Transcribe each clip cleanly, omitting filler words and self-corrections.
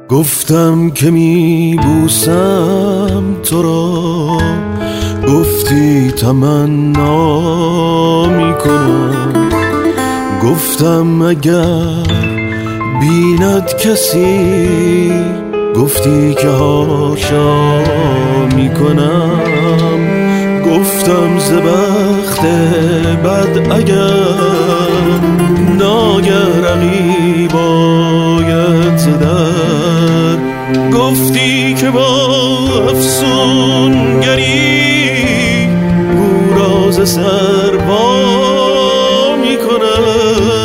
گفتم که میبوسم تو را، گفتی تمنا میکنم. گفتم اگر بیند کسی، گفتی که هاشا میکنم. گفتم ز بخت بد اگر ناگه رقیب آید ز در، گفتی که با افسونگری او را ز سر وا میکنم.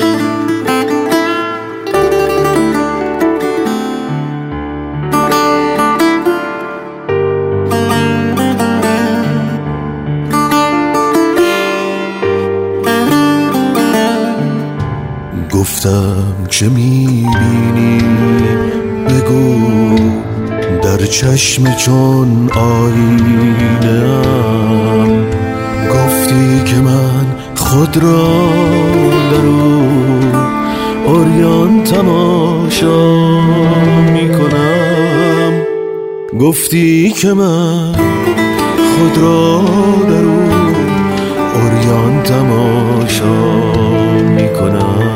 گفتم چه میبینی بگو، در چشم چون آینه‌ام. گفتی که من خود را در او عریان تماشا میکنم. گفتی که من خود را در او عریان تماشا میکنم.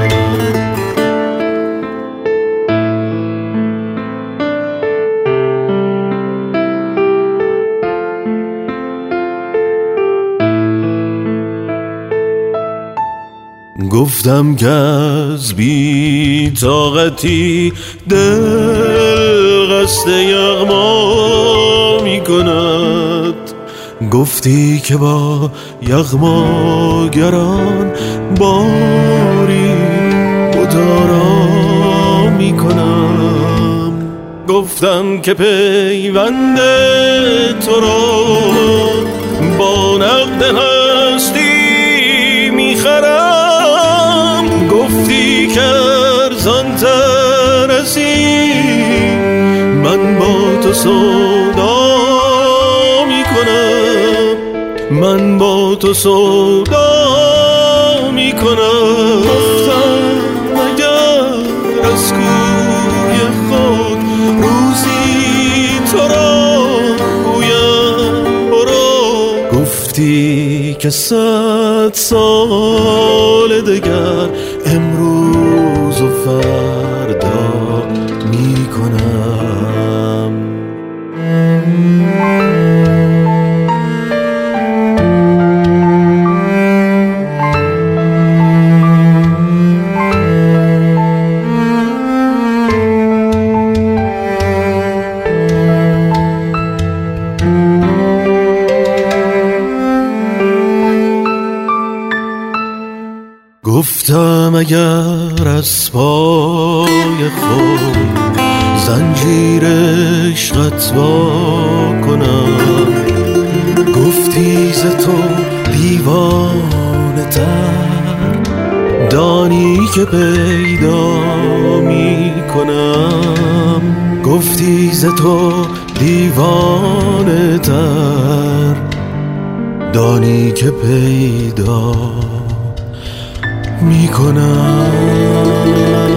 گفتم که از بی طاقتی دل قصد یغما می کند. گفتی که با یغماگران باری مدارا می کنم. گفتم که پیوند تو را با نقد هستی می خرم. گفتی که ارزان تر از این من با تو سودا می کنم. من با تو سودا می کنم. گفتم اگر از کوی خود روزی تو را گویم برو. گفتی که 100 سال دگر امروز و فردا می کنم. گفتم اگر از پای خود زنجیر عشقت وا کنم. گفتی ز تو دیوانه تر دانی که پیدا می کنم. گفتی ز تو دیوانه تر دانی که پیدا می کنم.